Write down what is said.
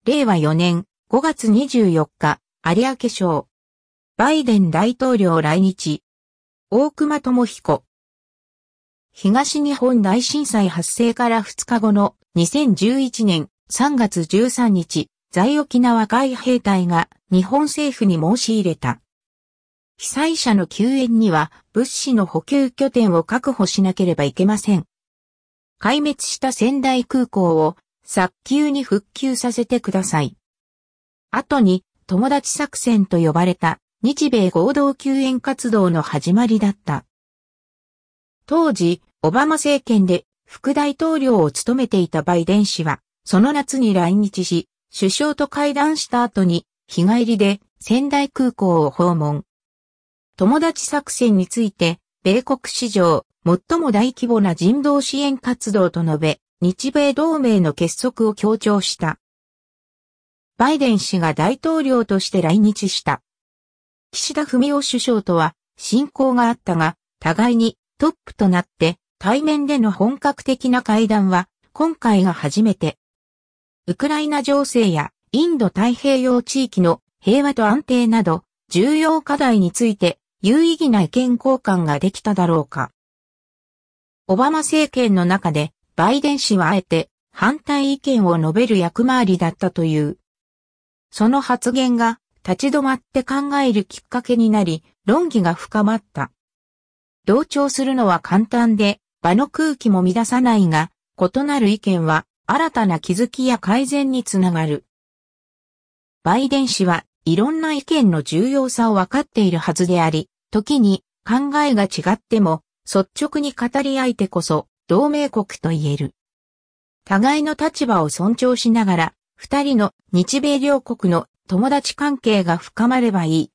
令和4年5月24日、有明賞。バイデン大統領来日。大隈智彦。東日本大震災発生から2日後の2011年3月13日、在沖縄海兵隊が日本政府に申し入れた。被災者の救援には物資の補給拠点を確保しなければいけません。壊滅した仙台空港を早急に復旧させてください。後に友達作戦と呼ばれた日米合同救援活動の始まりだった。当時、オバマ政権で副大統領を務めていたバイデン氏は、その夏に来日し、首相と会談した後に日帰りで仙台空港を訪問。友達作戦について、米国史上最も大規模な人道支援活動と述べ、日米同盟の結束を強調した。バイデン氏が大統領として来日した。岸田文雄首相とは親交があったが、互いにトップとなって対面での本格的な会談は今回が初めて。ウクライナ情勢やインド太平洋地域の平和と安定など重要課題について有意義な意見交換ができただろうか。オバマ政権の中でバイデン氏はあえて反対意見を述べる役回りだったという。その発言が立ち止まって考えるきっかけになり、論議が深まった。同調するのは簡単で、場の空気も乱さないが、異なる意見は新たな気づきや改善につながる。バイデン氏はいろんな意見の重要さを分かっているはずであり、時に考えが違っても率直に語り合いてこそ同盟国と言える。互いの立場を尊重しながら、二人の日米両国の友達関係が深まればいい。